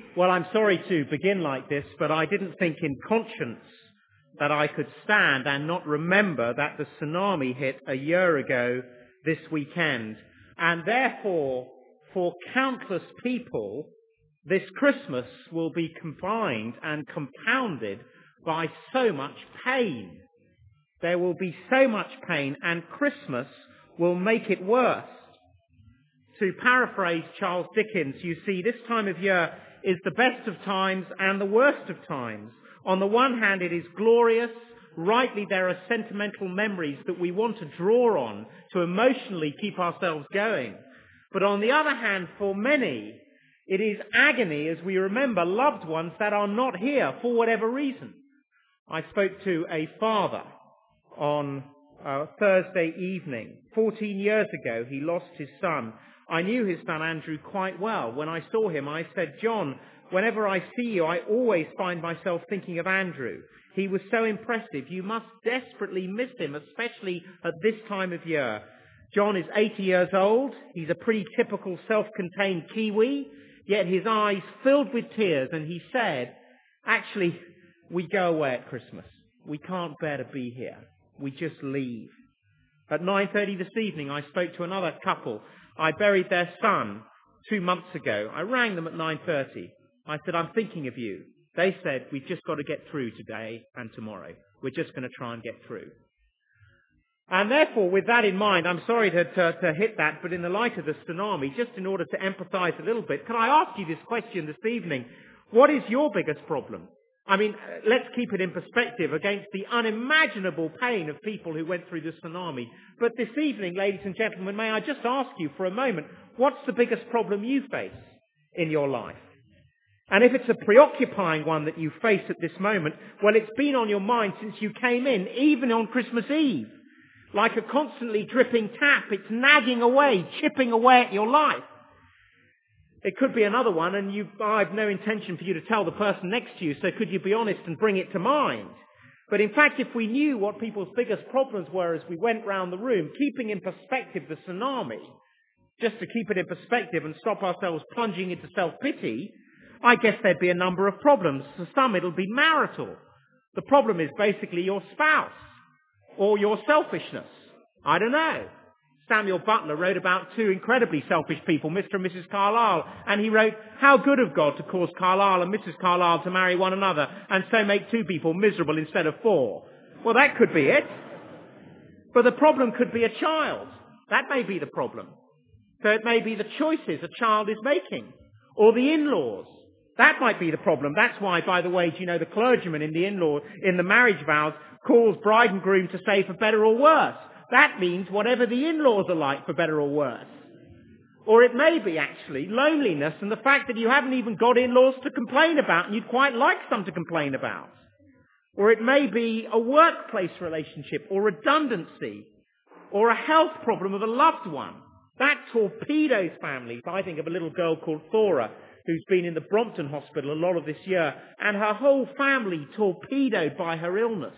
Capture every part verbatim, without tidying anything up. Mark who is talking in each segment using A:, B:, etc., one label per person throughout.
A: Well, I'm sorry to begin like this, but I didn't think in conscience that I could stand and not remember that the tsunami hit a year ago this weekend. And therefore, for countless people, this Christmas will be confined and compounded by so much pain. There will be so much pain, and Christmas will make it worse. To paraphrase Charles Dickens, you see, this time of year is the best of times and the worst of times. On the one hand, it is glorious. Rightly, there are sentimental memories that we want to draw on to emotionally keep ourselves going. But on the other hand, for many, it is agony as we remember loved ones that are not here for whatever reason. I spoke to a father on uh, Thursday evening. Fourteen years ago, he lost his son. I knew his son Andrew quite well. When I saw him, I said, John, whenever I see you, I always find myself thinking of Andrew. He was so impressive. You must desperately miss him, especially at this time of year. John is eighty years old. He's a pretty typical self-contained Kiwi, yet his eyes filled with tears, and he said, actually, we go away at Christmas. We can't bear to be here. We just leave. At nine thirty this evening, I spoke to another couple. I buried their son two months ago. I rang them at nine thirty. I said, I'm thinking of you. They said, we've just got to get through today and tomorrow. We're just going to try and get through. And therefore, with that in mind, I'm sorry to, to, to hit that, but in the light of the tsunami, just in order to empathize a little bit, can I ask you this question this evening? What is your biggest problem? I mean, let's keep it in perspective against the unimaginable pain of people who went through the tsunami. But this evening, ladies and gentlemen, may I just ask you for a moment, what's the biggest problem you face in your life? And if it's a preoccupying one that you face at this moment, well, it's been on your mind since you came in, even on Christmas Eve. Like a constantly dripping tap, it's nagging away, chipping away at your life. It could be another one, and you, I've no intention for you to tell the person next to you, so could you be honest and bring it to mind? But in fact, if we knew what people's biggest problems were as we went round the room, keeping in perspective the tsunami, just to keep it in perspective and stop ourselves plunging into self-pity, I guess there'd be a number of problems. For some, it'll be marital. The problem is basically your spouse, or your selfishness. I don't know. Samuel Butler wrote about two incredibly selfish people, Mister and Missus Carlyle, and he wrote, how good of God to cause Carlyle and Missus Carlyle to marry one another and so make two people miserable instead of four. Well, that could be it. But the problem could be a child. That may be the problem. So it may be the choices a child is making, or the in-laws. That might be the problem. That's why, by the way, do you know the clergyman in the in-law, in the marriage vows, calls bride and groom to say for better or worse. That means whatever the in-laws are like, for better or worse. Or it may be, actually, loneliness and the fact that you haven't even got in-laws to complain about and you'd quite like some to complain about. Or it may be a workplace relationship or redundancy or a health problem of a loved one. That torpedoes families. I think of a little girl called Thora who's been in the Brompton Hospital a lot of this year, and her whole family torpedoed by her illness.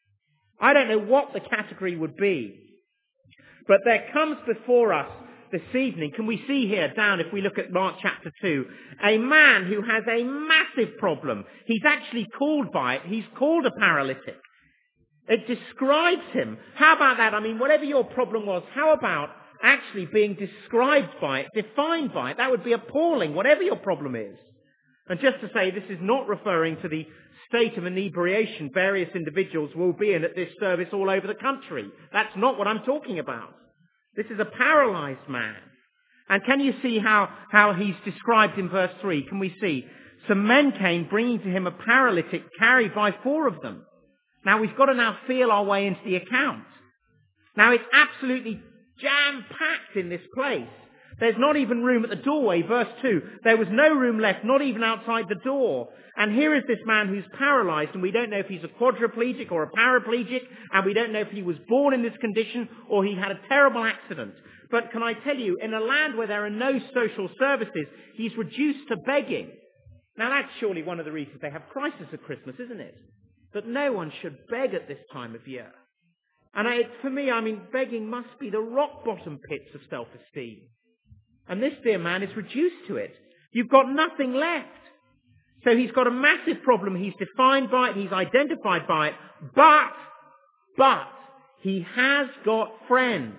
A: I don't know what the category would be, but there comes before us this evening, can we see here down, if we look at Mark chapter two, a man who has a massive problem. He's actually called by it. He's called a paralytic. It describes him. How about that? I mean, whatever your problem was, how about actually being described by it, defined by it? That would be appalling, whatever your problem is. And just to say, this is not referring to the state of inebriation various individuals will be in at this service all over the country. That's not what I'm talking about. This is a paralyzed man. And can you see how, how he's described in verse three? Can we see? Some men came bringing to him a paralytic carried by four of them. Now we've got to now feel our way into the account. Now it's absolutely jam-packed in this place. There's not even room at the doorway. Verse two, there was no room left, not even outside the door. And here is this man who's paralyzed, and we don't know if he's a quadriplegic or a paraplegic, and we don't know if he was born in this condition or he had a terrible accident. But can I tell you, in a land where there are no social services, he's reduced to begging. Now that's surely one of the reasons they have crisis at Christmas, isn't it? That no one should beg at this time of year. And I, for me, I mean, begging must be the rock bottom pits of self-esteem. And this dear man is reduced to it. You've got nothing left. So he's got a massive problem. He's defined by it. He's identified by it. But, but, he has got friends.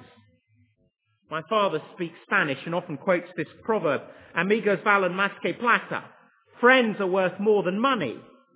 A: My father speaks Spanish and often quotes this proverb, amigos valen más que plata. Friends are worth more than money.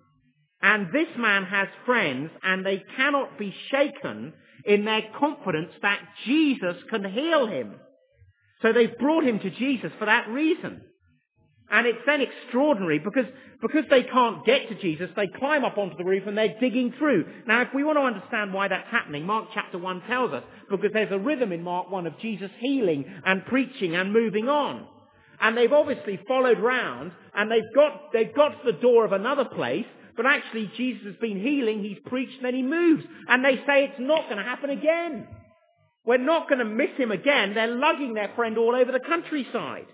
A: And this man has friends, and they cannot be shaken in their confidence that Jesus can heal him. So they've brought him to Jesus for that reason. And it's then extraordinary because, because they can't get to Jesus, they climb up onto the roof and they're digging through. Now, if we want to understand why that's happening, Mark chapter one tells us, because there's a rhythm in Mark one of Jesus healing and preaching and moving on. And they've obviously followed round and they've got, they've got to the door of another place, but actually Jesus has been healing, he's preached, and then he moves. And they say it's not going to happen again. We're not going to miss him again. They're lugging their friend all over the countryside.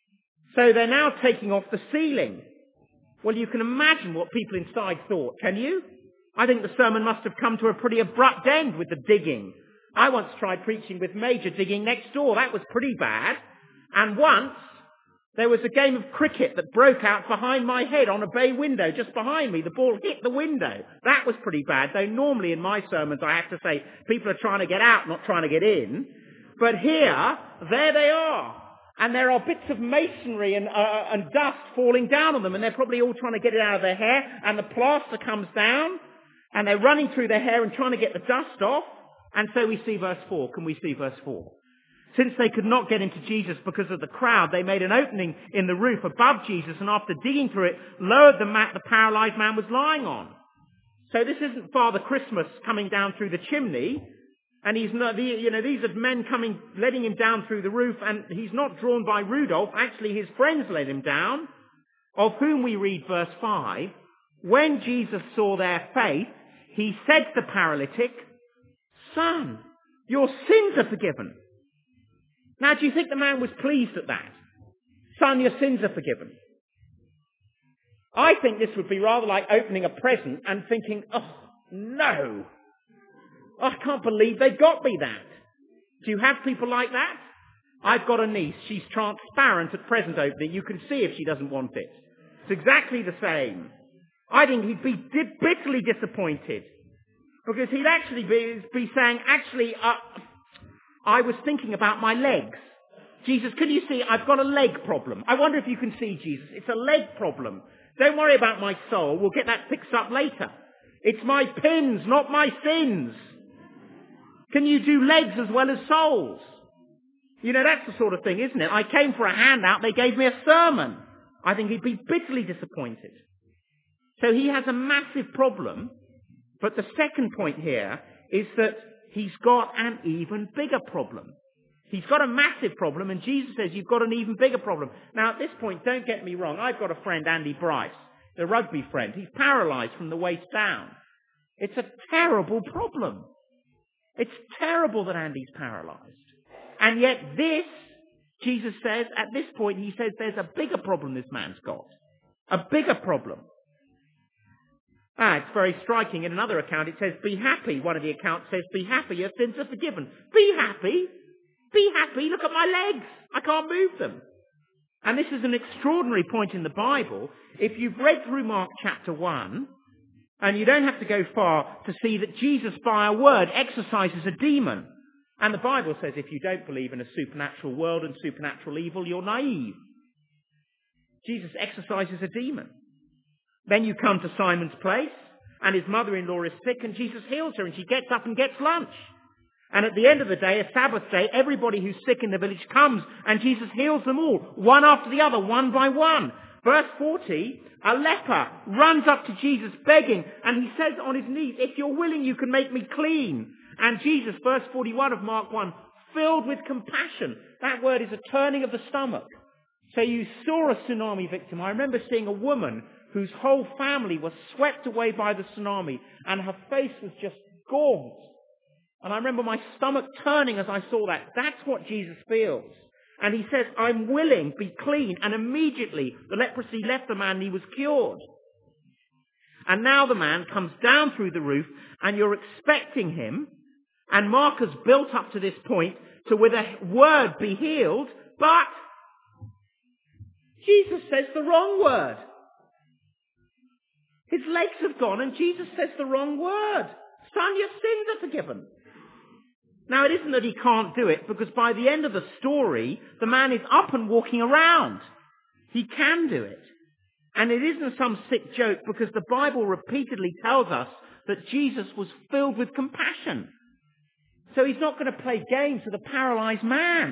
A: So they're now taking off the ceiling. Well, you can imagine what people inside thought, can you? I think the sermon must have come to a pretty abrupt end with the digging. I once tried preaching with Major digging next door. That was pretty bad. And once, there was a game of cricket that broke out behind my head on a bay window just behind me. The ball hit the window. That was pretty bad, though normally in my sermons I have to say people are trying to get out, not trying to get in. But here, there they are. And there are bits of masonry and, uh, and dust falling down on them, and they're probably all trying to get it out of their hair, and the plaster comes down, and they're running through their hair and trying to get the dust off. And so we see verse four. Can we see verse four? Since they could not get into Jesus because of the crowd, they made an opening in the roof above Jesus, and after digging through it, lowered the mat the paralyzed man was lying on. So this isn't Father Christmas coming down through the chimney. And he's not, you know, these are men coming, letting him down through the roof, and he's not drawn by Rudolph. Actually, his friends let him down, of whom we read verse five. When Jesus saw their faith, he said to the paralytic, "Son, your sins are forgiven." Now, do you think the man was pleased at that? "Son, your sins are forgiven." I think this would be rather like opening a present and thinking, "Oh, no. I can't believe they got me that." Do you have people like that? I've got a niece. She's transparent at present opening. You can see if she doesn't want it. It's exactly the same. I think he'd be bitterly disappointed because he'd actually be, be saying, actually, uh, I was thinking about my legs. Jesus, can you see? I've got a leg problem. I wonder if you can see, Jesus. It's a leg problem. Don't worry about my soul. We'll get that fixed up later. It's my pins, not my sins. Can you do legs as well as souls? You know, that's the sort of thing, isn't it? I came for a handout, they gave me a sermon. I think he'd be bitterly disappointed. So he has a massive problem, but the second point here is that he's got an even bigger problem. He's got a massive problem, and Jesus says you've got an even bigger problem. Now, at this point, don't get me wrong, I've got a friend, Andy Bryce, the rugby friend. He's paralyzed from the waist down. It's a terrible problem. It's terrible that Andy's paralyzed. And yet this, Jesus says, at this point, he says there's a bigger problem this man's got. A bigger problem. Ah, it's very striking. In another account, it says, be happy. One of the accounts says, be happy, your sins are forgiven. Be happy. Be happy. Look at my legs. I can't move them. And this is an extraordinary point in the Bible. If you've read through Mark chapter one, and you don't have to go far to see that Jesus, by a word, exorcises a demon. And the Bible says if you don't believe in a supernatural world and supernatural evil, you're naive. Jesus exorcises a demon. Then you come to Simon's place, and his mother-in-law is sick, and Jesus heals her, and she gets up and gets lunch. And at the end of the day, a Sabbath day, everybody who's sick in the village comes, and Jesus heals them all, one after the other, one by one. Verse forty, a leper runs up to Jesus begging, and he says on his knees, if you're willing, you can make me clean. And Jesus, verse forty-one of Mark one, filled with compassion. That word is a turning of the stomach. So you saw a tsunami victim. I remember seeing a woman whose whole family was swept away by the tsunami, and her face was just gaunt. And I remember my stomach turning as I saw that. That's what Jesus feels. And he says, I'm willing, be clean. And immediately the leprosy left the man and he was cured. And now the man comes down through the roof and you're expecting him. And Mark has built up to this point to with a word be healed. But Jesus says the wrong word. His legs have gone and Jesus says the wrong word. Son, your sins are forgiven. Now, it isn't that he can't do it, because by the end of the story, the man is up and walking around. He can do it. And it isn't some sick joke, because the Bible repeatedly tells us that Jesus was filled with compassion. So he's not going to play games with a paralyzed man.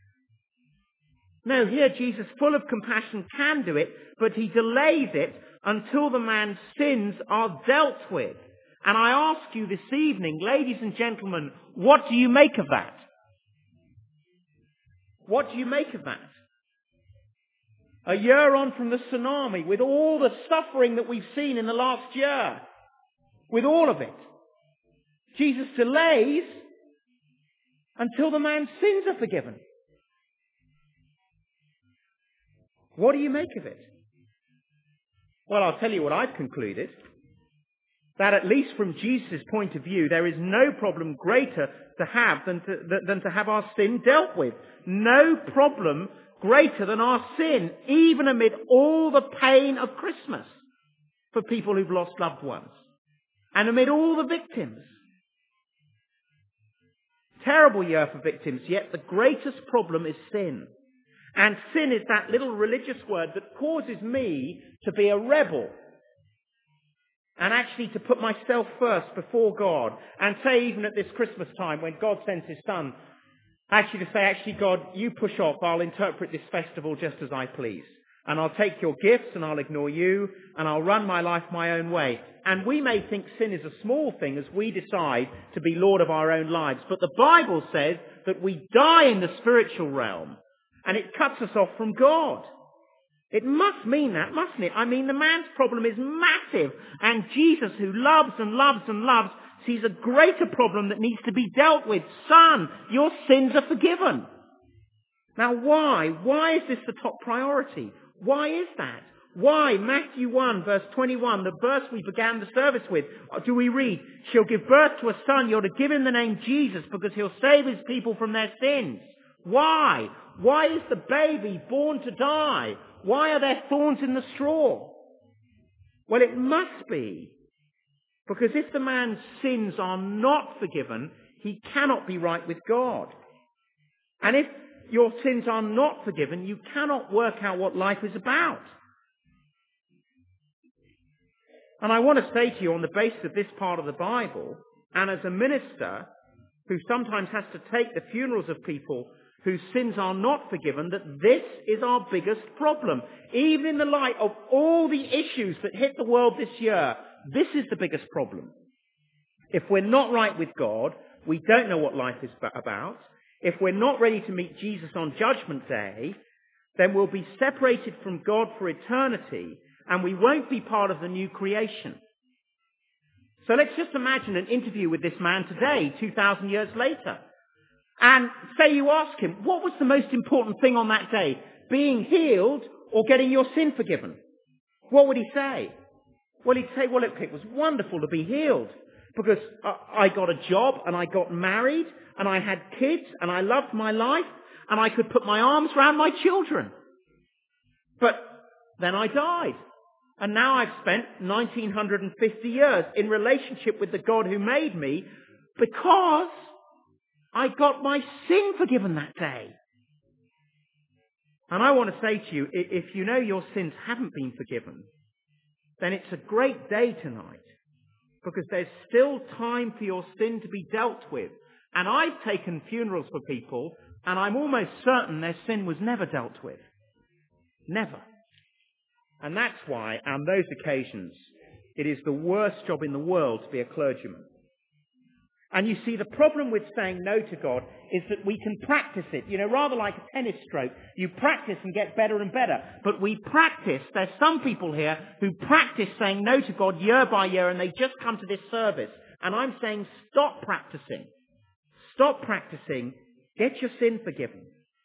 A: No, here Jesus, full of compassion, can do it, but he delays it until the man's sins are dealt with. And I ask you this evening, ladies and gentlemen, what do you make of that? What do you make of that? A year on from the tsunami, with all the suffering that we've seen in the last year, with all of it, Jesus delays until the man's sins are forgiven. What do you make of it? Well, I'll tell you what I've concluded. That at least from Jesus' point of view, there is no problem greater to have than to, than to have our sin dealt with. No problem greater than our sin, even amid all the pain of Christmas for people who've lost loved ones. And amid all the victims. Terrible year for victims, yet the greatest problem is sin. And sin is that little religious word that causes me to be a rebel. And actually to put myself first before God. And say even at this Christmas time when God sends his son, actually to say, actually God, you push off, I'll interpret this festival just as I please. And I'll take your gifts and I'll ignore you and I'll run my life my own way. And we may think sin is a small thing as we decide to be Lord of our own lives. But the Bible says that we die in the spiritual realm and it cuts us off from God. It must mean that, mustn't it? I mean, the man's problem is massive. And Jesus, who loves and loves and loves, sees a greater problem that needs to be dealt with. Son, your sins are forgiven. Now why? Why is this the top priority? Why is that? Why? Matthew one, verse twenty-one, the verse we began the service with, do we read, she'll give birth to a son, you're to give him the name Jesus because he'll save his people from their sins. Why? Why is the baby born to die? Why are there thorns in the straw? Well, it must be because if the man's sins are not forgiven, he cannot be right with God. And if your sins are not forgiven, you cannot work out what life is about. And I want to say to you on the basis of this part of the Bible, and as a minister who sometimes has to take the funerals of people whose sins are not forgiven, that this is our biggest problem. Even in the light of all the issues that hit the world this year, this is the biggest problem. If we're not right with God, we don't know what life is about. If we're not ready to meet Jesus on Judgment Day, then we'll be separated from God for eternity, and we won't be part of the new creation. So let's just imagine an interview with this man today, two thousand years later. And say you ask him, what was the most important thing on that day? Being healed or getting your sin forgiven? What would he say? Well, he'd say, well, it, it was wonderful to be healed because I, I got a job and I got married and I had kids and I loved my life and I could put my arms around my children. But then I died. And now I've spent one thousand nine hundred fifty years in relationship with the God who made me because I got my sin forgiven that day. And I want to say to you, if you know your sins haven't been forgiven, then it's a great day tonight because there's still time for your sin to be dealt with. And I've taken funerals for people and I'm almost certain their sin was never dealt with. Never. And that's why, on those occasions, it is the worst job in the world to be a clergyman. And you see, the problem with saying no to God is that we can practice it. You know, rather like a tennis stroke. You practice and get better and better. But we practice. There's some people here who practice saying no to God year by year and they just come to this service. And I'm saying stop practicing. Stop practicing. Get your sin forgiven.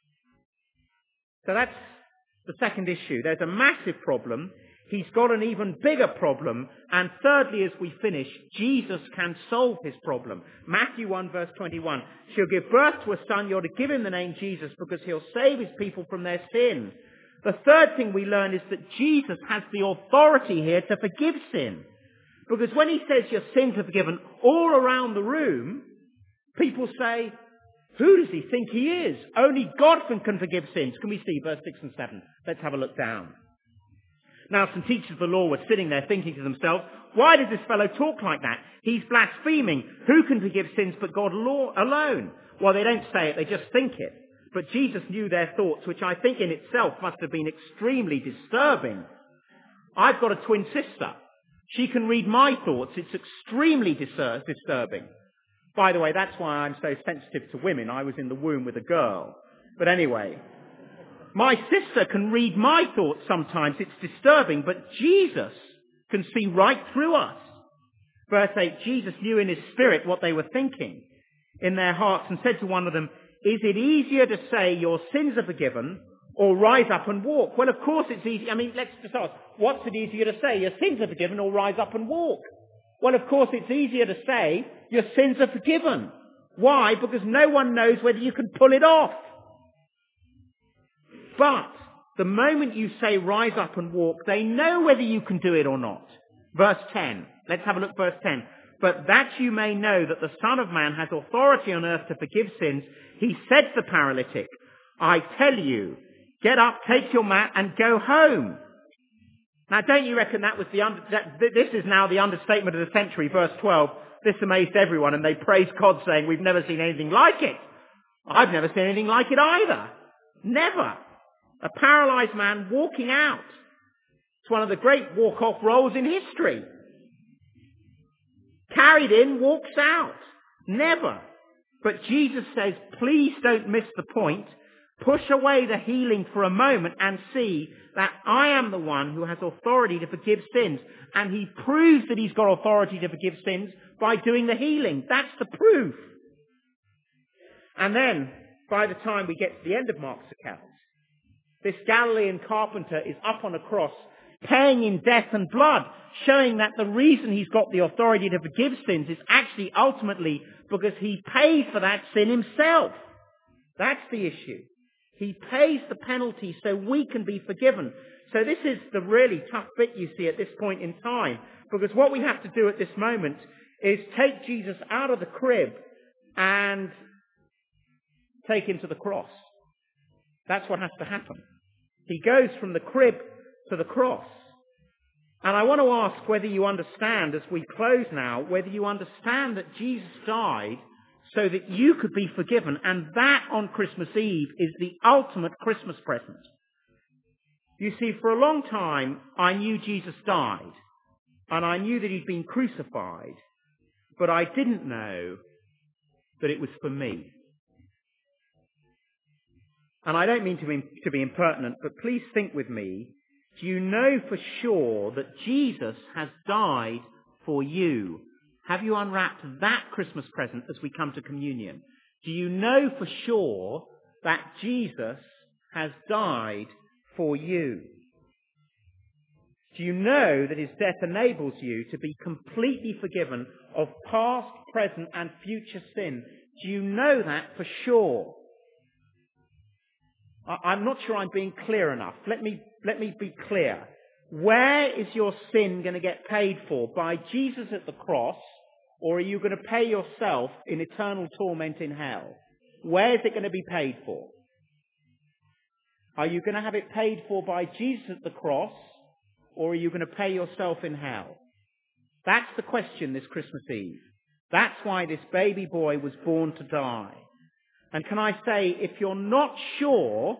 A: So that's the second issue. There's a massive problem. He's got an even bigger problem. And thirdly, as we finish, Jesus can solve his problem. Matthew one, verse twenty-one. She'll give birth to a son. You're to give him the name Jesus because he'll save his people from their sins. The third thing we learn is that Jesus has the authority here to forgive sin. Because when he says your sins are forgiven all around the room, people say, who does he think he is? Only God can forgive sins. Can we see verse six and seven? Let's have a look down. Now some teachers of the law were sitting there thinking to themselves, why does this fellow talk like that? He's blaspheming. Who can forgive sins but God alone? Well, they don't say it, they just think it. But Jesus knew their thoughts, which I think in itself must have been extremely disturbing. I've got a twin sister. She can read my thoughts. It's extremely dis- disturbing. By the way, that's why I'm so sensitive to women. I was in the womb with a girl. But anyway, my sister can read my thoughts sometimes. It's disturbing, but Jesus can see right through us. Verse eight, Jesus knew in his spirit what they were thinking in their hearts and said to one of them, is it easier to say your sins are forgiven or rise up and walk? Well, of course it's easy. I mean, let's just ask, what's it easier to say? Your sins are forgiven or rise up and walk? Well, of course it's easier to say your sins are forgiven. Why? Because no one knows whether you can pull it off. But the moment you say rise up and walk, they know whether you can do it or not. Verse ten. Let's have a look at verse ten. But that you may know that the Son of Man has authority on earth to forgive sins, he said to the paralytic, I tell you, get up, take your mat, and go home. Now, don't you reckon that was the under, that, this is now the understatement of the century, verse twelve. This amazed everyone, and they praised God, saying, we've never seen anything like it. I've never seen anything like it either. Never. A paralyzed man walking out. It's one of the great walk-off roles in history. Carried in, walks out. Never. But Jesus says, please don't miss the point. Push away the healing for a moment and see that I am the one who has authority to forgive sins. And he proves that he's got authority to forgive sins by doing the healing. That's the proof. And then, by the time we get to the end of Mark's account, this Galilean carpenter is up on a cross, paying in death and blood, showing that the reason he's got the authority to forgive sins is actually ultimately because he pays for that sin himself. That's the issue. He pays the penalty so we can be forgiven. So this is the really tough bit you see at this point in time, because what we have to do at this moment is take Jesus out of the crib and take him to the cross. That's what has to happen. He goes from the crib to the cross. And I want to ask whether you understand, as we close now, whether you understand that Jesus died so that you could be forgiven. And that on Christmas Eve is the ultimate Christmas present. You see, for a long time, I knew Jesus died. And I knew that he'd been crucified. But I didn't know that it was for me. And I don't mean to be, to be impertinent, but please think with me. Do you know for sure that Jesus has died for you? Have you unwrapped that Christmas present as we come to communion? Do you know for sure that Jesus has died for you? Do you know that his death enables you to be completely forgiven of past, present, and future sin? Do you know that for sure? I'm not sure I'm being clear enough. Let me, let me be clear. Where is your sin going to get paid for? By Jesus at the cross, or are you going to pay yourself in eternal torment in hell? Where is it going to be paid for? Are you going to have it paid for by Jesus at the cross, or are you going to pay yourself in hell? That's the question this Christmas Eve. That's why this baby boy was born to die. And can I say, if you're not sure,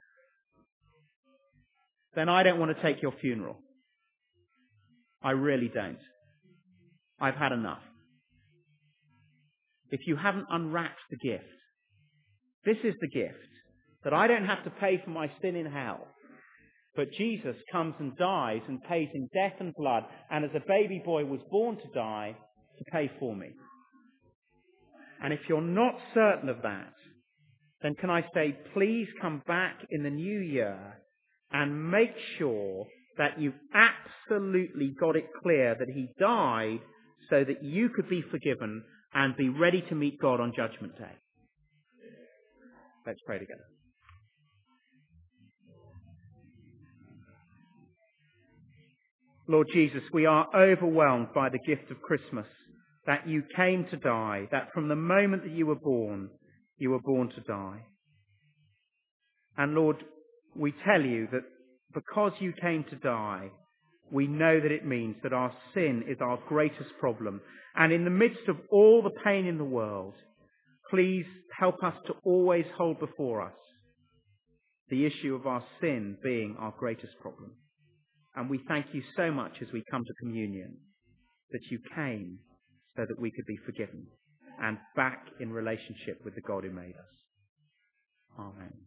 A: then I don't want to take your funeral. I really don't. I've had enough. If you haven't unwrapped the gift, this is the gift, that I don't have to pay for my sin in hell, but Jesus comes and dies and pays in death and blood, and as a baby boy was born to die to pay for me. And if you're not certain of that, then can I say, please come back in the new year and make sure that you've absolutely got it clear that he died so that you could be forgiven and be ready to meet God on Judgment Day. Let's pray together. Lord Jesus, we are overwhelmed by the gift of Christmas, that you came to die, that from the moment that you were born, you were born to die. And Lord, we tell you that because you came to die, we know that it means that our sin is our greatest problem. And in the midst of all the pain in the world, please help us to always hold before us the issue of our sin being our greatest problem. And we thank you so much as we come to communion that you came so that we could be forgiven and back in relationship with the God who made us. Amen.